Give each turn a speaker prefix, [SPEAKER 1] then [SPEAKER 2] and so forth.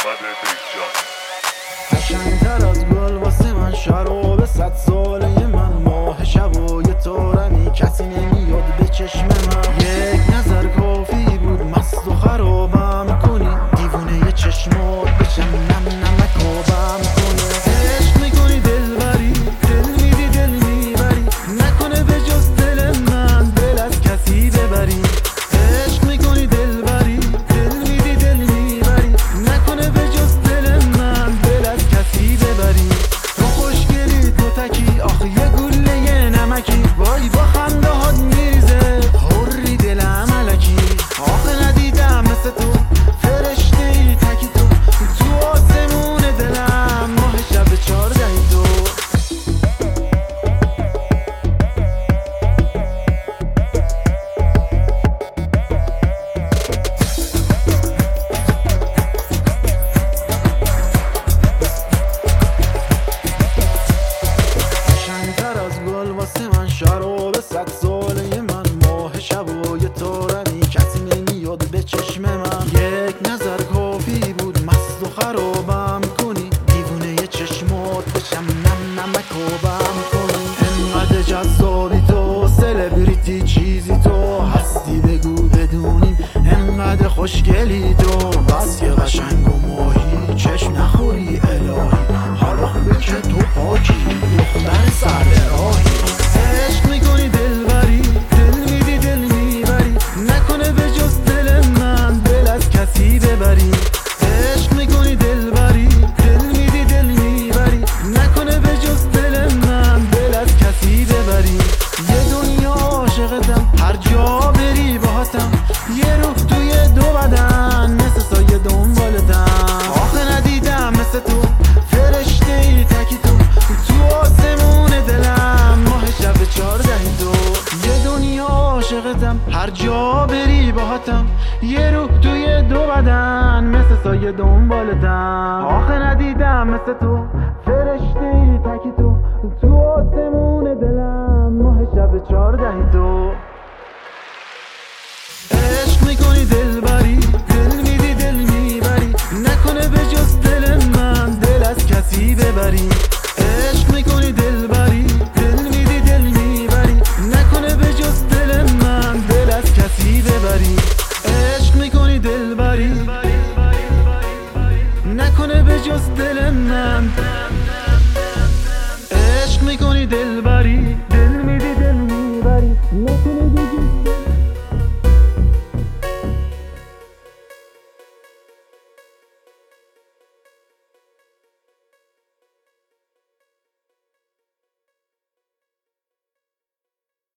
[SPEAKER 1] قشنگتر از گل واسه من شراب 100 ساله من، ماه شبای تارمی کسی نمیاد به چشم من. یک نظر کافی بود مست و خرابم کنی، دیوونه چشمات بشم نم نمکابم کنه. عشق میکنی دلبری، دل میدی دل میبری، نکنه به جز دل من دل از کسی ببری. عشق میکنی دلبری، دل میدی دل میبری، نکنه به جز دل من دل از کسی ببری. تو خوشگلی تو تکی، آخه یه گله یه نمکی، وای با خنده هات میریزه حری دلم علکی. آخه ندیدم مثل تو فرشته ای تکی، تو آسمون دلم ماه شب 14 تو. قشنگتر از گل واسه من شراب 100 ساله من، ماه شبای تارمی کسی نمیاد به چشم من. یک نظر کافی بود مست و خرابم کنی، دیوونه چشمات بشم نم نمکابم کنی. انقدر جذابی تو، سلبریتی چیزی تو، هستی بگو بدونیم انقدر خوشگلی تو. بس که قشنگ و ماهی چشم نخوری الهی، حالا خوبه که تو پاکی دختر سر راهی. عشق میکنی دلبری، دل میدی دل میبری، نکنه به جز دل من دل از کسی ببری. عشق میکنی دلبری، دل میدی دل میبری، نکنه به جز دل من دل از کسی ببری. یه دنیا عاشقتم، هر جا بری باهاتم، یه روح توی دو بدن مثل سایه دنبالتم. آخه ندیدم مثل تو فرشته ای تکی، تو آسمون دلم ماه شب 14 تو. یه دنیا عاشقتم، هر جا بری باهاتم، یه روح توی دو بدن مثل سایه دنبالتم. آخه ندیدم مثل تو فرشته ای تکی، تو آسمون دلم ماه شب 14 تو. عشق میکنی دلبری، دل میدی دل میبری، نکنه به جز دل من دل از کسی ببری.